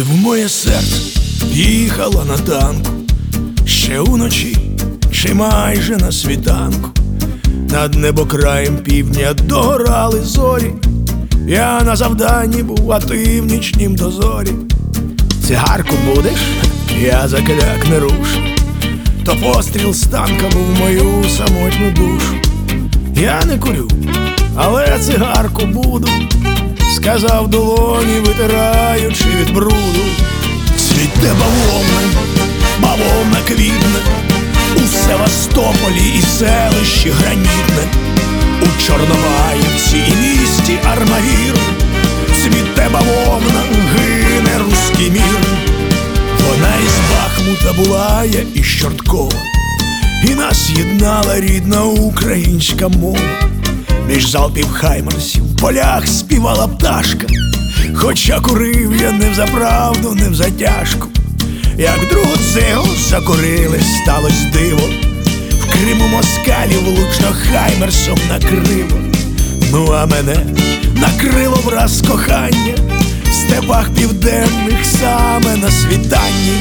в моє серце їхала на танку, ще уночі, чи майже на світанку. Над небокраєм півдня догорали зорі. Я на завданні був, а ти в нічнім дозорі. Цигарку будеш? Я закляк не рушу. То постріл з танка був мою самотню душу. Я не курю, але цигарку буду, сказав долоні, витираючи від бруду. Цвіте бавовна, бавовна квітне у Севастополі і селищі Гранітне, у Чорнобаївці і місті Армавір. Цвіте бавовна, гине руський мір. Вона із Бахмута була, я із Чорткова, і нас єднала рідна українська мова. Між залпів хаймарсів в полях співала пташка, хоча курив я не взаправду, не взатяжку. Як другу цигу закурили, сталось диво. В Криму москалів влучно хаймерсом накрило. Ну а мене накрило враз кохання в степах південних саме на світанні.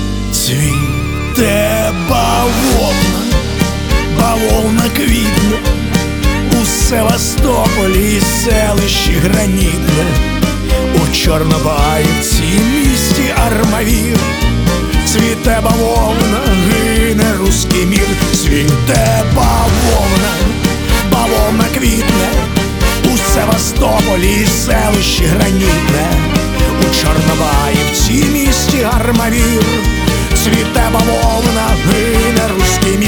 Цвіте бавовна, бавовна квітне у Севастополі і селищі Гранітне, у Чорнобаївці і місті Армавір. Цвіте бавовна, гине руський мір. Цвіте бавовна, бавовна квітне у Севастополі і селищі Гранітне, у Чорнобаївці і місті Армавір. Цвіте бавовна, гине руський мір.